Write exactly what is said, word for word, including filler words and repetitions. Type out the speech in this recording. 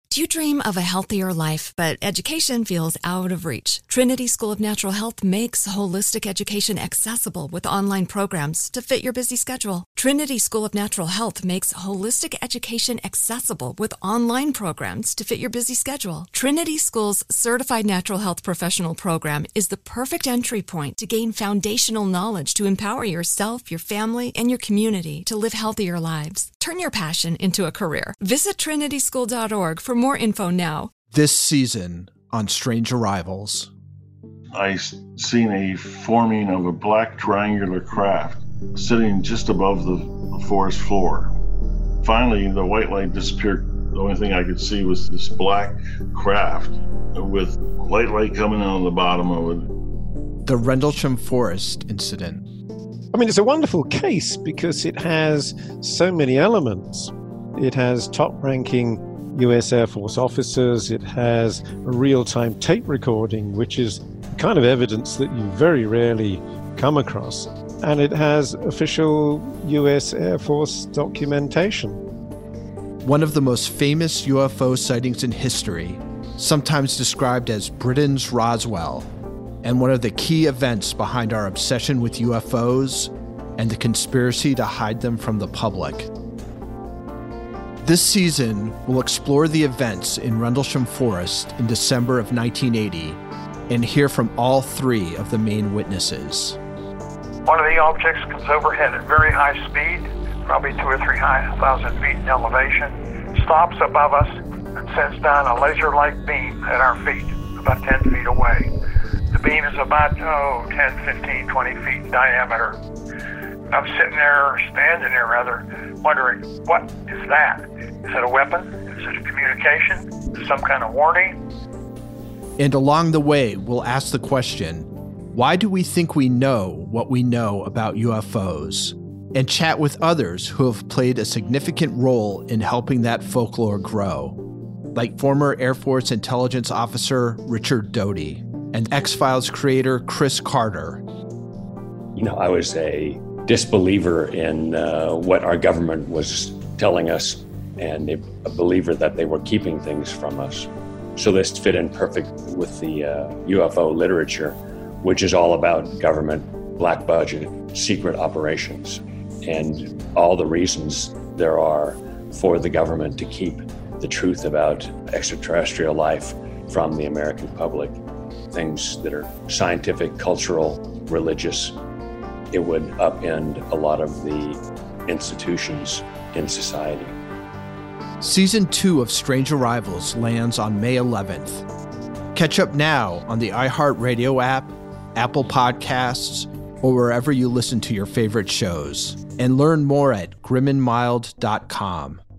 Do you dream of a healthier life, but education feels out of reach? Trinity School of Natural Health makes holistic education accessible with online programs to fit your busy schedule. Trinity School of Natural Health makes holistic education accessible with online programs to fit your busy schedule. Trinity School's Certified Natural Health Professional Program is the perfect entry point to gain foundational knowledge to empower yourself, your family, and your community to live healthier lives. Turn your passion into a career. Visit trinity school dot org for more info now. This season on Strange Arrivals. I seen a forming of a black triangular craft sitting just above the, the forest floor. Finally, the white light disappeared. The only thing I could see was this black craft with white light coming out of the bottom of it. The Rendlesham Forest incident. I mean, it's a wonderful case because it has so many elements. It has top-ranking U S Air Force officers. It has a real-time tape recording, which is the kind of evidence that you very rarely come across. And it has official U S Air Force documentation. One of the most famous U F O sightings in history, sometimes described as Britain's Roswell, and one of the key events behind our obsession with U F Os and the conspiracy to hide them from the public. This season, we'll explore the events in Rendlesham Forest in December of nineteen eighty and hear from all three of the main witnesses. One of the objects comes overhead at very high speed, probably two or three thousand feet in elevation, stops above us, and sends down a laser-like beam at our feet, about ten feet away. The beam is about, oh, ten, fifteen, twenty feet in diameter. I'm sitting there, standing there rather, wondering, what is that? Is it a weapon? Is it a communication? Is it some kind of warning? And along the way, we'll ask the question, why do we think we know what we know about U F Os? And chat with others who have played a significant role in helping that folklore grow, like former Air Force intelligence officer Richard Doty and X-Files creator Chris Carter. You know, I was a disbeliever in uh, what our government was telling us and a, a believer that they were keeping things from us. So this fit in perfect with the uh, U F O literature, which is all about government, black budget, secret operations, and all the reasons there are for the government to keep the truth about extraterrestrial life from the American public. Things that are scientific, cultural, religious. It would upend a lot of the institutions in society. Season two of Strange Arrivals lands on May eleventh. Catch up now on the iHeartRadio app, Apple Podcasts, or wherever you listen to your favorite shows. And learn more at grim and mild dot com.